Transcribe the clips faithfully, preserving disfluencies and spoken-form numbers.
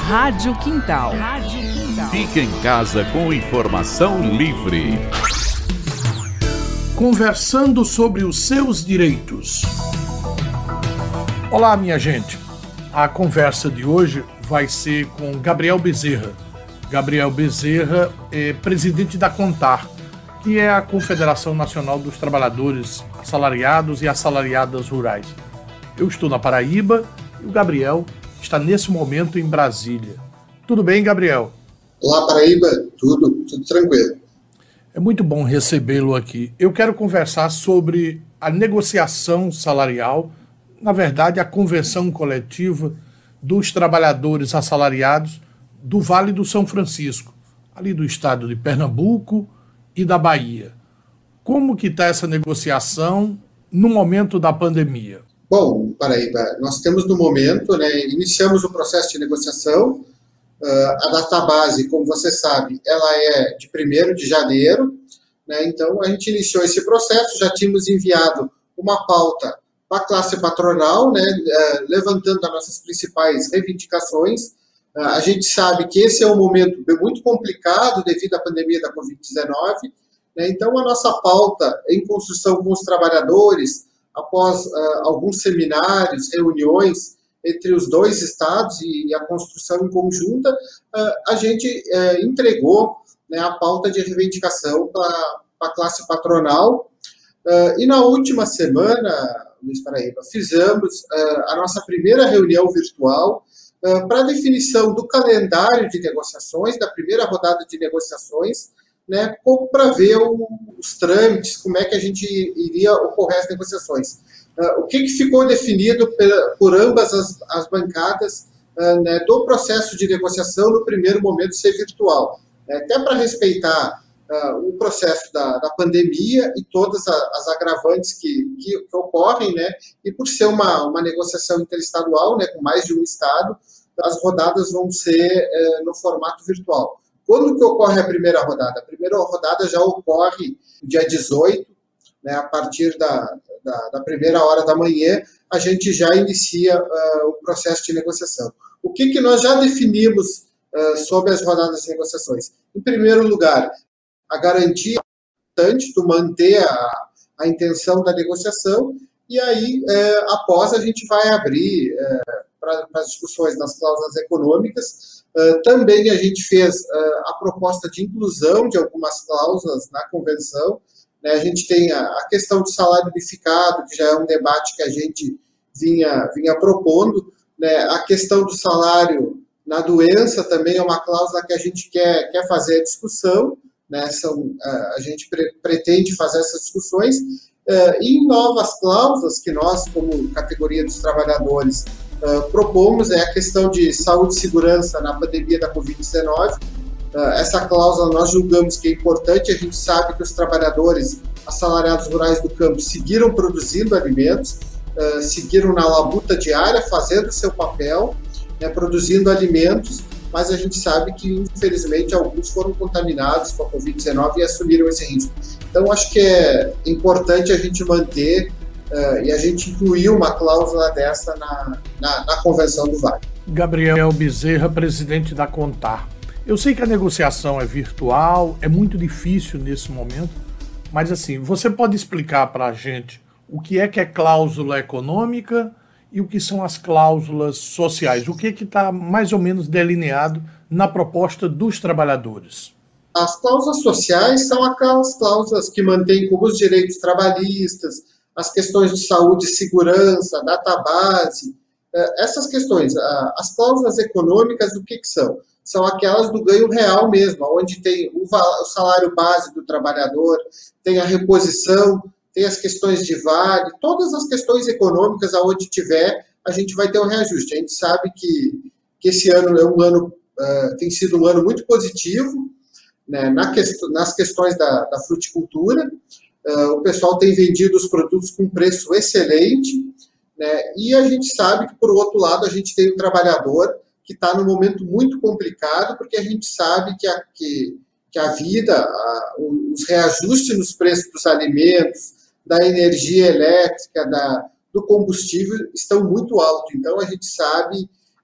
Rádio Quintal. Rádio Quintal. Fique em casa com informação livre. Conversando sobre os seus direitos. Olá, minha gente. A conversa de hoje vai ser com Gabriel Bezerra. Gabriel Bezerra é presidente da CONTAR, que é a Confederação Nacional dos Trabalhadores Assalariados e Assalariadas Rurais. Eu estou na Paraíba e o Gabriel está nesse momento em Brasília. Tudo bem, Gabriel? Olá, Paraíba. Tudo, tudo tranquilo. É muito bom recebê-lo aqui. Eu quero conversar sobre a negociação salarial, na verdade, a convenção coletiva dos trabalhadores assalariados do Vale do São Francisco, ali do estado de Pernambuco e da Bahia. Como que está essa negociação no momento da pandemia? Bom, Paraíba, nós temos no momento, né, iniciamos o processo de negociação. Uh, a database, como você sabe, ela é de primeiro de janeiro, né, então a gente iniciou esse processo, já tínhamos enviado uma pauta para a classe patronal, né, uh, levantando as nossas principais reivindicações. Uh, a gente sabe que esse é um momento muito complicado devido à pandemia da covid dezenove, né, então a nossa pauta em construção com os trabalhadores, após uh, alguns seminários, reuniões, entre os dois estados e a construção em conjunta, a gente entregou, né, a pauta de reivindicação para a classe patronal. E na última semana, Luiz Paraíba, fizemos a nossa primeira reunião virtual para a definição do calendário de negociações, da primeira rodada de negociações, né, para ver o, os trâmites, como é que a gente iria ocorrer as negociações. Uh, o que, que ficou definido por, por ambas as, as bancadas uh, né, do processo de negociação no primeiro momento ser virtual, né, até para respeitar uh, o processo da, da pandemia e todas a, as agravantes que, que, que ocorrem, né, e por ser uma, uma negociação interestadual, né, com mais de um estado, as rodadas vão ser uh, no formato virtual. Quando que ocorre a primeira rodada? A primeira rodada já ocorre no dia dezoito, né, a partir da, da, da primeira hora da manhã, a gente já inicia uh, o processo de negociação. O que, que nós já definimos uh, sobre as rodadas de negociações? Em primeiro lugar, a garantia importante de manter a, a intenção da negociação, e aí, uh, após, a gente vai abrir uh, para as discussões das cláusulas econômicas. Uh, também a gente fez uh, a proposta de inclusão de algumas cláusulas na convenção. Né, a gente tem a, a questão do salário unificado, que já é um debate que a gente vinha, vinha propondo. Né, a questão do salário na doença também é uma cláusula que a gente quer, quer fazer a discussão. Né, são, uh, a gente pre, pretende fazer essas discussões. Uh, e novas cláusulas que nós, como categoria dos trabalhadores, uh, propomos é a questão de saúde e segurança na pandemia da covid dezenove. Uh, essa cláusula nós julgamos que é importante. A gente sabe que os trabalhadores assalariados rurais do campo seguiram produzindo alimentos, uh, seguiram na labuta diária, fazendo o seu papel, né, produzindo alimentos, mas a gente sabe que, infelizmente, alguns foram contaminados com a covid dezenove e assumiram esse risco. Então, acho que é importante a gente manter uh, e a gente incluir uma cláusula dessa na, na, na Convenção do Vale. Gabriel Bezerra, presidente da CONTAR. Eu sei que a negociação é virtual, é muito difícil nesse momento, mas assim, você pode explicar para a gente o que é que é cláusula econômica e o que são as cláusulas sociais? O que é que está mais ou menos delineado na proposta dos trabalhadores? As cláusulas sociais são aquelas cláusulas que mantêm como os direitos trabalhistas, as questões de saúde e segurança, database, essas questões. As cláusulas econômicas, o que, que são? São aquelas do ganho real mesmo, onde tem o salário base do trabalhador, tem a reposição, tem as questões de vale, todas as questões econômicas, aonde tiver, a gente vai ter um reajuste. A gente sabe que, que esse ano é um ano, uh, tem sido um ano muito positivo, né, na quest- nas questões da, da fruticultura. Uh, o pessoal tem vendido os produtos com preço excelente, né, e a gente sabe que, por outro lado, a gente tem o trabalhador que está num momento muito complicado, porque a gente sabe que a, que, que a vida, a, os reajustes nos preços dos alimentos, da energia elétrica, da, do combustível, estão muito altos. Então, a gente sabe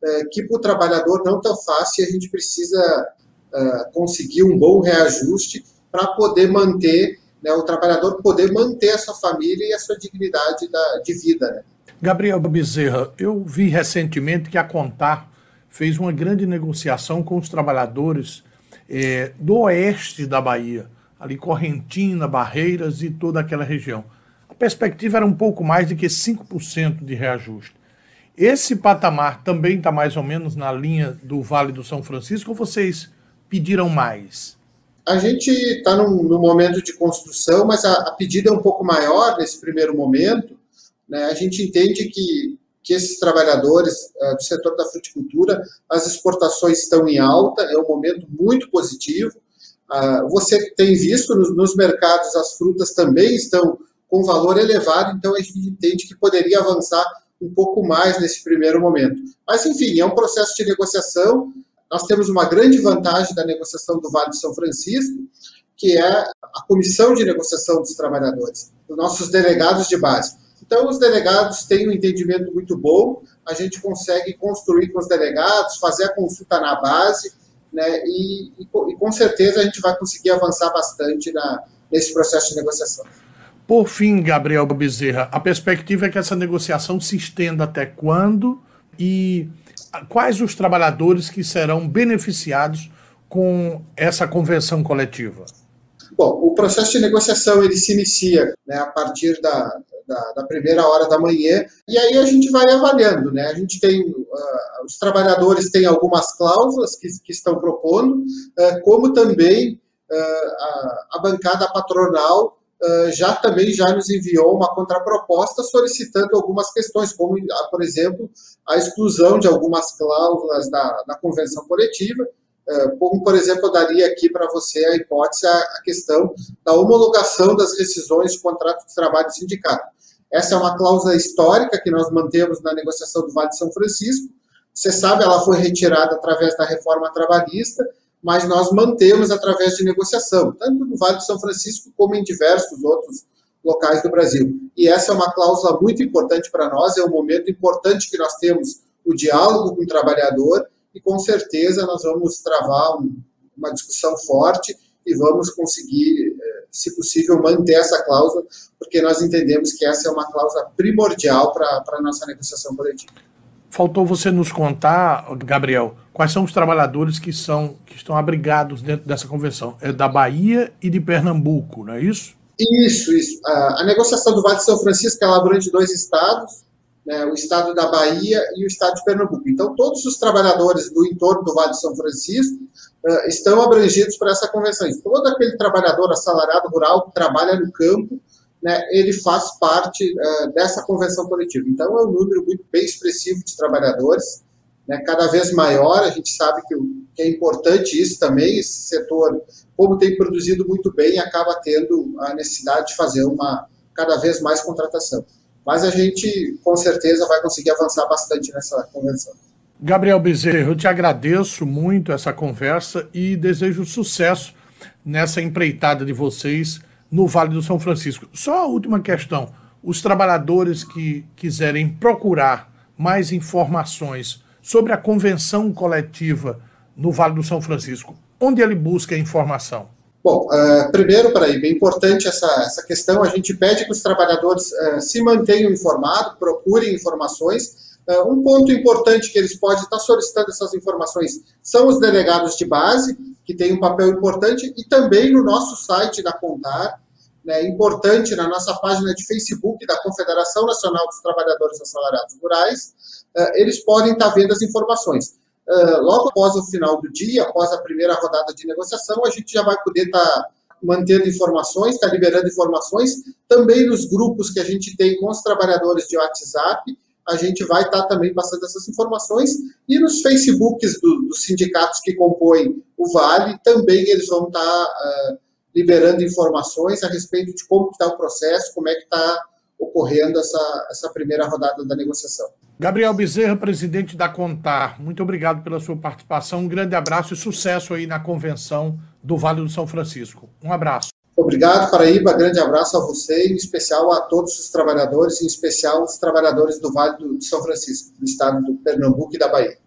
uh, que para o trabalhador não tão fácil, e a gente precisa uh, conseguir um bom reajuste para poder manter, né, o trabalhador poder manter a sua família e a sua dignidade da, de vida, né? Gabriel Bezerra, eu vi recentemente que a Contar fez uma grande negociação com os trabalhadores eh, do oeste da Bahia, ali Correntina, Barreiras e toda aquela região. A perspectiva era um pouco mais de que cinco por cento de reajuste. Esse patamar também está mais ou menos na linha do Vale do São Francisco ou vocês pediram mais? A gente está num, num momento de construção, mas a, a pedida é um pouco maior nesse primeiro momento, né? A gente entende que, que esses trabalhadores uh, do setor da fruticultura, as exportações estão em alta, é um momento muito positivo. Uh, você tem visto nos, nos mercados, as frutas também estão com valor elevado, então a gente entende que poderia avançar um pouco mais nesse primeiro momento. Mas, enfim, é um processo de negociação. Nós temos uma grande vantagem da negociação do Vale do São Francisco, que é a comissão de negociação dos trabalhadores, os nossos delegados de base. Então, os delegados têm um entendimento muito bom, a gente consegue construir com os delegados, fazer a consulta na base, né, e, e, e com certeza a gente vai conseguir avançar bastante na, nesse processo de negociação. Por fim, Gabriel Bezerra, a perspectiva é que essa negociação se estenda até quando e quais os trabalhadores que serão beneficiados com essa convenção coletiva? Bom, o processo de negociação ele se inicia, né, a partir da, da, da primeira hora da manhã, e aí a gente vai avaliando, né? A gente tem, uh, os trabalhadores têm algumas cláusulas que, que estão propondo, uh, como também uh, a, a bancada patronal uh, já também já nos enviou uma contraproposta solicitando algumas questões, como, por exemplo, a exclusão de algumas cláusulas da, da convenção coletiva, como, por exemplo, eu daria aqui para você a hipótese, a questão da homologação das rescisões de contrato de trabalho do sindicato. Essa é uma cláusula histórica que nós mantemos na negociação do Vale de São Francisco. Você sabe, ela foi retirada através da reforma trabalhista, mas nós mantemos através de negociação, tanto no Vale de São Francisco como em diversos outros locais do Brasil. E essa é uma cláusula muito importante para nós, é um momento importante que nós temos o diálogo com o trabalhador, e com certeza nós vamos travar um, uma discussão forte e vamos conseguir, se possível, manter essa cláusula, porque nós entendemos que essa é uma cláusula primordial para a nossa negociação coletiva. Faltou você nos contar, Gabriel, quais são os trabalhadores que, são, que estão abrigados dentro dessa convenção? É da Bahia e de Pernambuco, não é isso? Isso, isso. A, a negociação do Vale de São Francisco ela abrange dois estados, né, o estado da Bahia e o estado de Pernambuco. Então, todos os trabalhadores do entorno do Vale de São Francisco uh, estão abrangidos por essa convenção. Todo aquele trabalhador assalariado rural que trabalha no campo, né, ele faz parte uh, dessa convenção coletiva. Então, é um número muito bem expressivo de trabalhadores, né, cada vez maior. A gente sabe que, que é importante isso também. Esse setor, como tem produzido muito bem, acaba tendo a necessidade de fazer uma cada vez mais contratação. Mas a gente, com certeza, vai conseguir avançar bastante nessa convenção. Gabriel Bezerra, eu te agradeço muito essa conversa e desejo sucesso nessa empreitada de vocês no Vale do São Francisco. Só a última questão. Os trabalhadores que quiserem procurar mais informações sobre a convenção coletiva no Vale do São Francisco, onde ele busca informação? Bom, uh, primeiro, Paraíba, é importante essa, essa questão, a gente pede que os trabalhadores uh, se mantenham informados, procurem informações. Uh, um ponto importante que eles podem estar solicitando essas informações são os delegados de base, que têm um papel importante, e também no nosso site da Contar, né, importante na nossa página de Facebook da Confederação Nacional dos Trabalhadores Assalariados Rurais, uh, eles podem estar vendo as informações. Uh, logo após o final do dia, após a primeira rodada de negociação, a gente já vai poder estar tá mantendo informações, estar tá liberando informações, também nos grupos que a gente tem com os trabalhadores de WhatsApp, a gente vai estar tá também passando essas informações, e nos Facebooks do, dos sindicatos que compõem o Vale, também eles vão estar tá, uh, liberando informações a respeito de como está o processo, como é que está ocorrendo essa, essa primeira rodada da negociação. Gabriel Bezerra, presidente da Contar, muito obrigado pela sua participação, um grande abraço e sucesso aí na convenção do Vale do São Francisco. Um abraço. Obrigado, Paraíba, grande abraço a você, em especial a todos os trabalhadores, em especial os trabalhadores do Vale do São Francisco, do estado do Pernambuco e da Bahia.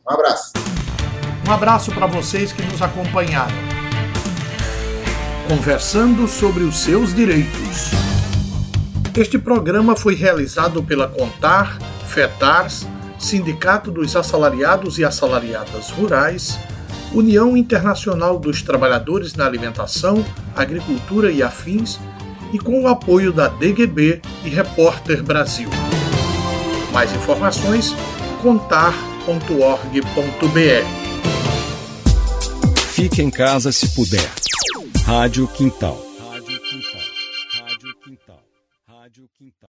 Um abraço. Um abraço para vocês que nos acompanharam. Conversando sobre os seus direitos. Este programa foi realizado pela CONTAR, FETARS, Sindicato dos Assalariados e Assalariadas Rurais, União Internacional dos Trabalhadores na Alimentação, Agricultura e Afins, e com o apoio da D G B e Repórter Brasil. Mais informações, contar ponto org ponto br. Fique em casa se puder. Rádio Quintal.